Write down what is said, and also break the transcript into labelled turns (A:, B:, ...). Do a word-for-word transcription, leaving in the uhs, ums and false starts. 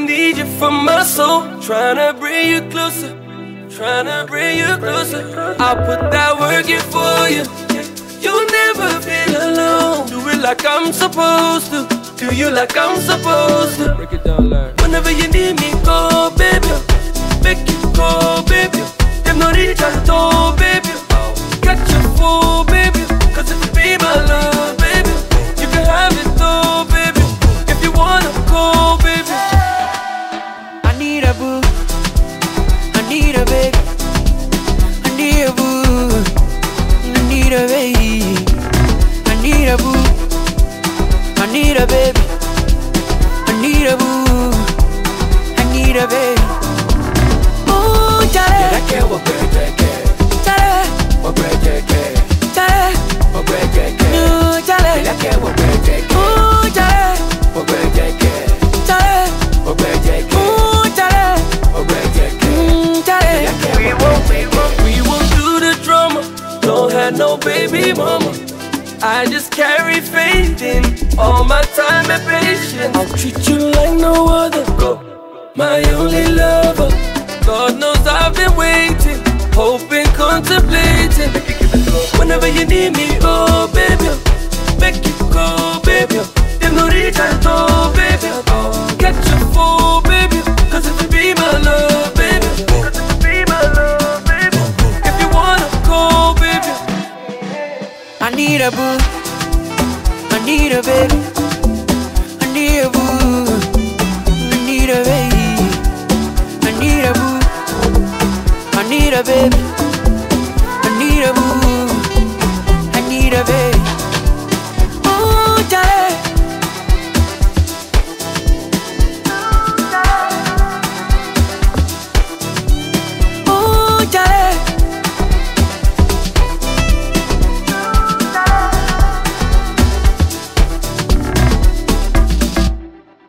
A: need you from my soul. Tryna bring you closer, tryna bring you closer. I'll put that work in for you. You'll never feel alone. Do it like I'm supposed to. Do you like I'm supposed to.
B: Break it down like
A: whenever you need me, go, baby. Make you go, baby. Them no reach at all, baby. Catch your fool, baby. Cause if you be my love, baby, you can have it all, baby. If you wanna go, baby.
C: I need a boo, I need a baby, I need a boo, I need a baby, I need a boo, I need a baby, I need a boo, I need a baby. Ooh, Charlie,
B: I can't walk back, back, back.
C: Charlie,
B: Walk back, back, back.
C: Charlie,
B: Walk back, back, back.
C: ooh, Charlie,
B: I can't walk back, back, back.
C: ooh, Charlie,
B: Walk back, back, back.
C: Charlie,
B: Walk back, back, back.
C: ooh, Charlie,
B: Walk back, back, back.
C: mm, Charlie.
B: I can't
A: We
B: walk
A: won't,
B: back,
A: we
B: back,
A: won't, we won't do the drama. Don't have no baby mama. I just carry faith in all my time and patience. I'll treat you like no other. Go, my only lover. God knows I've been waiting, hoping, contemplating. Whenever you need me, oh baby, make you go, baby. Them no reach at all, baby. Catch your fool, baby. Cause if you be my love, baby. Cause if you be my love, baby. If you wanna go, baby.
C: I need a boo, I need a baby,